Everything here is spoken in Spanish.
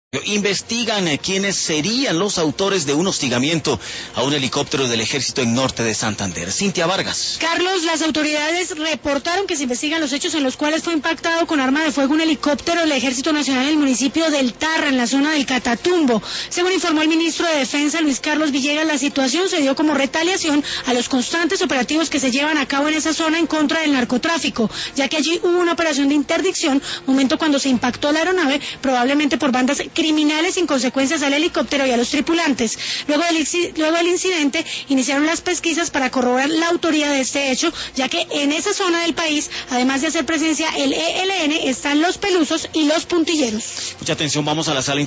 Investigan quiénes serían los autores de un hostigamiento a un helicóptero del ejército en norte de Santander. Cintia Vargas. Carlos, las autoridades reportaron que se investigan los hechos en los cuales fue impactado con arma de fuego un helicóptero del Ejército Nacional en el municipio del Tarra, en la zona del Catatumbo. Según informó el ministro de Defensa, Luis Carlos Villegas, la situación se dio como retaliación a los constantes operativos que se llevan a cabo en esa zona en contra del narcotráfico, ya que allí hubo una operación de interdicción, momento cuando se impactó la aeronave, probablemente por bandas criminales sin consecuencias al helicóptero y a los tripulantes. Luego del incidente, iniciaron las pesquisas para corroborar la autoría de este hecho, ya que en esa zona del país, además de hacer presencia el ELN, están los pelusos y los puntilleros. Mucha atención, vamos a la sala